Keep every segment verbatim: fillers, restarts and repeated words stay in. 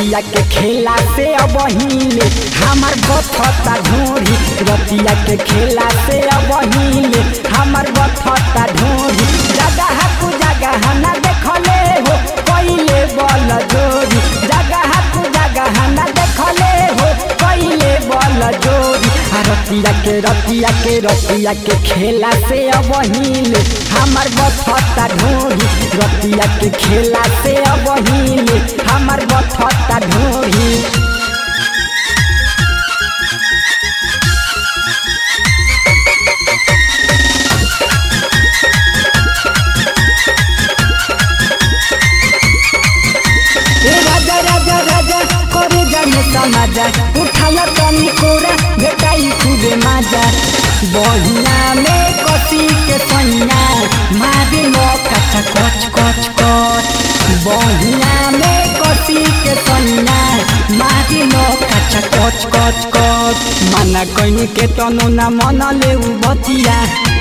रतिया के खेला से अब हिले हमार बथता ढोरी रतिया के खेला से अब हिले हमार बथता ढोरी जगह कु जगह ना देखले हो पहिले बल जोरी जगह कु जगह ना देखले हो पहिले बल जोरी रतिया के रतिया के रतिया के खेला से अब हिले हमार बथता ढोरी रतिया के खेला से अब हिले हमार बथता ढोरी राजा राजा राजा करे जाने समाजा उठाला तनी कोरा भेटाई खूबे माजा बहिया में कसी के सैया मारे लो कचा कच कच कच बहिया में कसी के सैया मारे लो कचा कच कच कच मना कहीं के तनो ना मन ले बतिया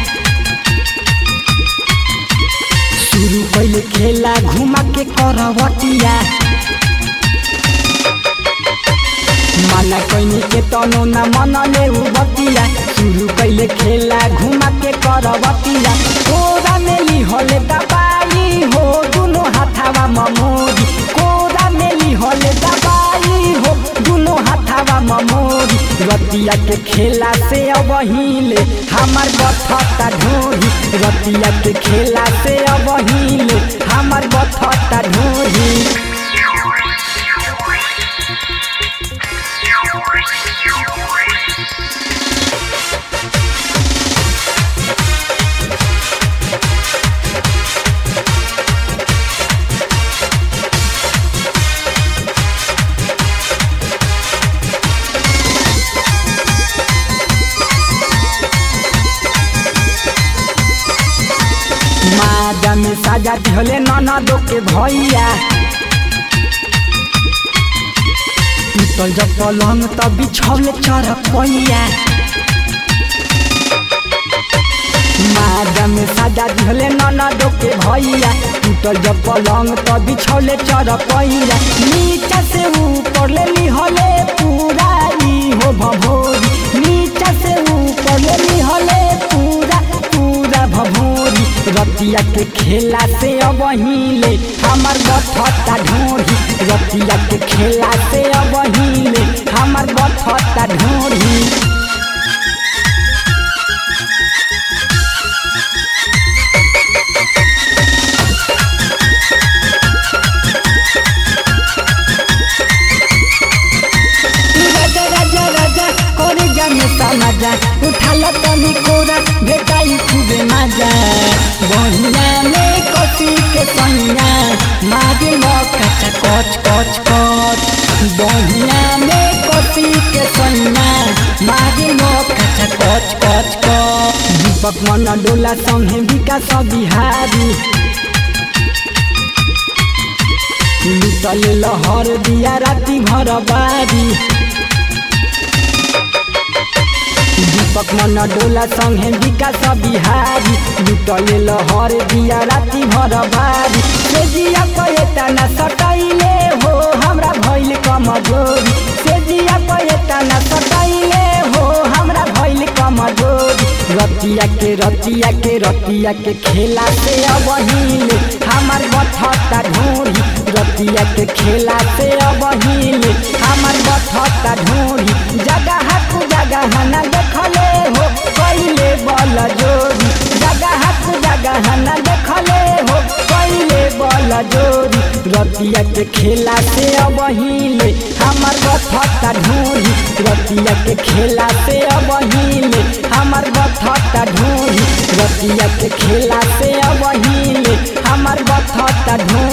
शुरू पहले खेला घुमा के करवटिया मना कहीं के तनो ना मन ले बतिया शुरू पहले खेला घुमा के करवटिया कोरा में ली होले दबाई हो दोनों हाथावा ममोरी कोरा में ली होले दबाई हो दोनों हाथावा ममोरी रतिया के खेला से अब हिले हमार बथता ढोरी रतिया के खेला से अब हिले हमार बथता ढोरी माजा में साजा दिहले ननदो के भैया टूटल जब पलंग तब बिछौले चरपैया माजा में साजा दिहले ननदो के भैया टूटल जब पलंग तब बिछौले चरपैया नीचा से ऊपर ले लिहले पूरा ई हो भभोरी नीचा से ऊपर ले लिहले पूरा पूरा भभोरी रतिया के खेला से अब हिले हमार बथता ढोरी रतिया के खेला से अब हिले हमार बथता ढोरी राजा राजा राजा करे जाने समाजा उठाला तनी कोरा भेटाई खूबे माजा बहिया में कसी के सैया मारे लो कचा कच कच कच बहिया में कसी के सैया मारे लो कचा कच कच कच दीपक मन डोला संगे विकास बिहारी लुटल लहर दिया राती भर बारी दीपक मन डोला संगे विकास बिहारी लुटल लहर दिया राती भर बारी सेजिया पयता न सटाइले हो हमरा भइल कमजोरी सेजिया पयता न सटाइले हो हमरा भइल कमजोरी रतिया के रतिया के रतिया के खेला से अब हिले हमार बथता ढोरी रतिया के खेला से अब हिले हमार बथता ढोरी जगह कु जगह ना देखले हो पहिले बल जोरी जगह कु जगह ना देखले हो पहिले बल जोरी रतिया के खेला से अब हिले हमार बथता ढोरी रतिया के खेला से अब हिले हमार बथता ढोरी रतिया के खेला से अब हिले हमार बथता ढोरी।